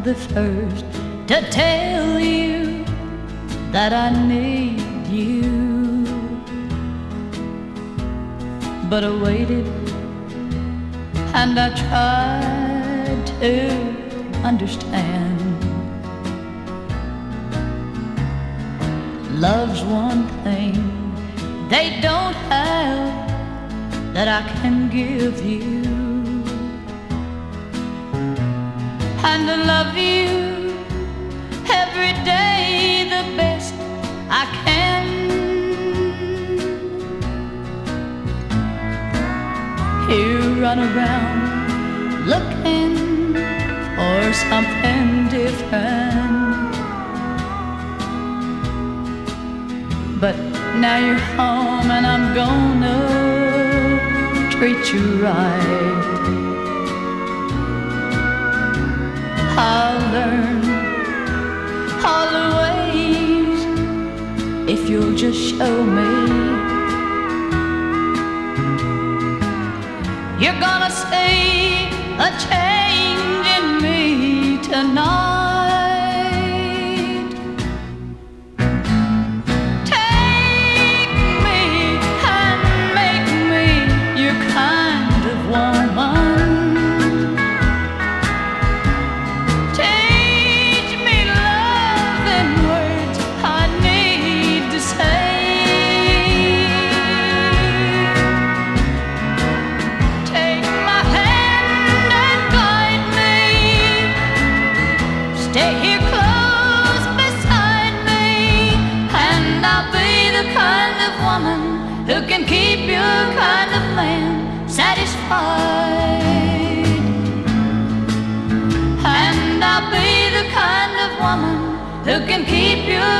the first to tell you that I need you. But I waited and I tried to understand. Love's one thing they don't have that I can give you, and I love you every day the best I can. You run around looking for something different, but now you're home and I'm gonna treat you right. I'll learn all the ways if you'll just show me. You're gonna see a change in me tonight. Take me and make me your kind of woman. Teach me love in words I need to say. Stay here close beside me, and I'll be the kind of woman who can keep your kind of man satisfied. And I'll be the kind of woman who can keep your